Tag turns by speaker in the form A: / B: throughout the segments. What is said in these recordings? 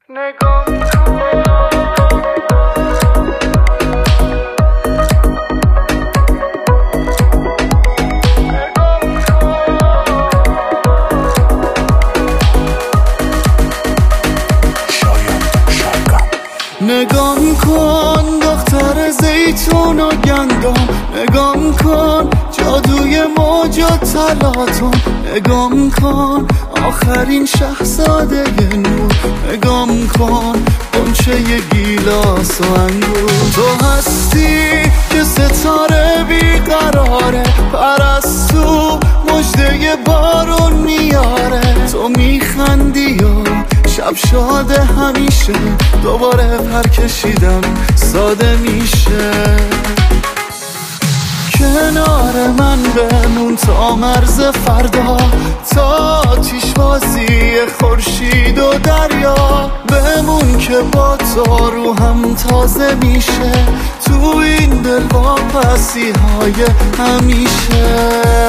A: نگام کن دختر زیتون و گندم، نگام کن جادوی موج و تلاطم، نگام کن آخرین شهزاده نور، نگام کن غنچه گیلاس و انگور. تو هستی که ستاره بیقراره، پرستو مژده بارون میاره. تو میخندی و شب شاده همیشه، دوباره پر کشیدم ساده میشه. کنار من بمون تا مرز فردا، تا آتیش بازی خورشید و دریا. بمون که با تو روحم تازه میشه، تو این دل واپسی های همیشه.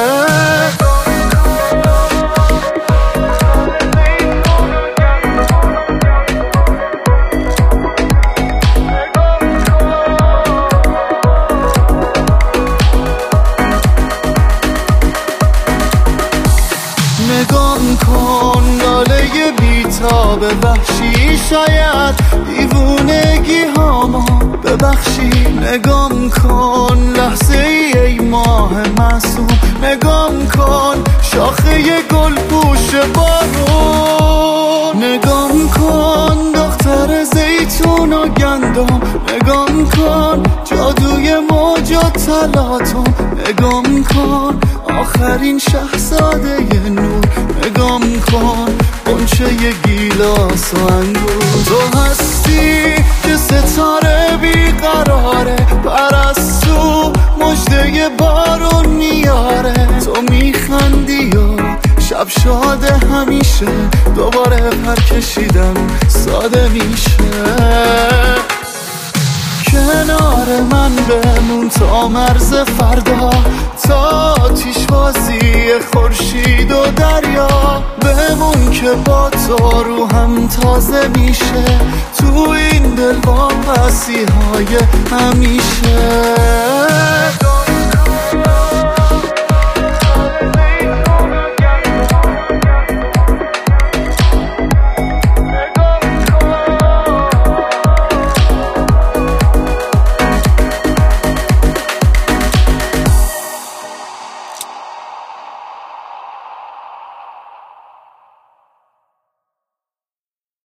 A: نگام کن لاله بیتاب وحشی، شاید دیوونگی هامو ببخشی. نگام کن لحظه ای ماه معصوم، نگام کن شاخه گل پوش بارون. نگام کن دختر زیتون و گندم، نگام کن جادوی موج و تلاطم، نگام کن آخرین شهزاده نور، نگام کن غنچه گیلاس و انگور. تو هستی که ستاره بیقراره، پرستو مژده بارون میاره. تو میخندی و شب شاده همیشه، دوباره پر کشیدم ساده میشه. کنار من بمون تا مرز فردا، تا آتیش بازی خورشید و دریا. بمون که با تو روحم تازه میشه، تو این دل واپسی های همیشه.